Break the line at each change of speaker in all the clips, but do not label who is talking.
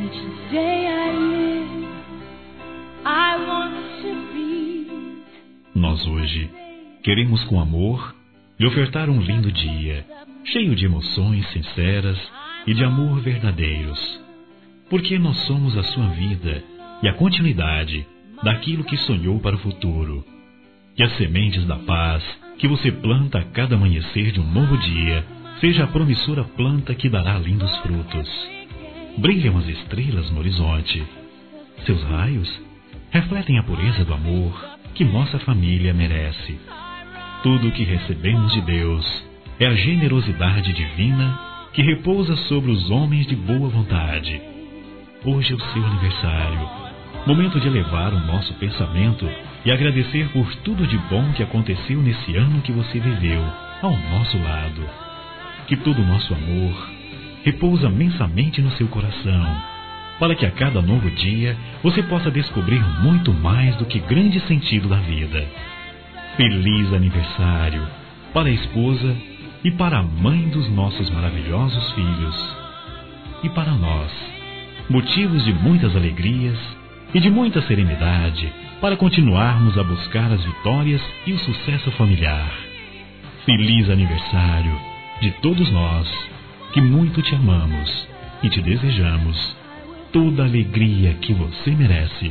Each day I live, I want to be.
Nós hoje queremos com amor lhe ofertar um lindo dia, cheio de emoções sinceras e de amor verdadeiros. Porque nós somos a sua vida e a continuidade daquilo que sonhou para o futuro. Que as sementes da paz que você planta a cada amanhecer de um novo dia seja a promissora planta que dará lindos frutos. Brilham as estrelas no horizonte. Seus raios refletem a pureza do amor que nossa família merece. Tudo o que recebemos de Deus é a generosidade divina que repousa sobre os homens de boa vontade. Hoje é o seu aniversário, momento de elevar o nosso pensamento e agradecer por tudo de bom que aconteceu nesse ano que você viveu ao nosso lado. Que todo o nosso amor repousa imensamente no seu coração, para que a cada novo dia você possa descobrir muito mais do que grande sentido da vida. Feliz aniversário para a esposa e para a mãe dos nossos maravilhosos filhos. E para nós, motivos de muitas alegrias e de muita serenidade para continuarmos a buscar as vitórias e o sucesso familiar. Feliz aniversário de todos nós, que muito te amamos e te desejamos toda a alegria que você merece.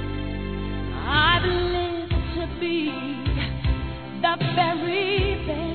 The very best.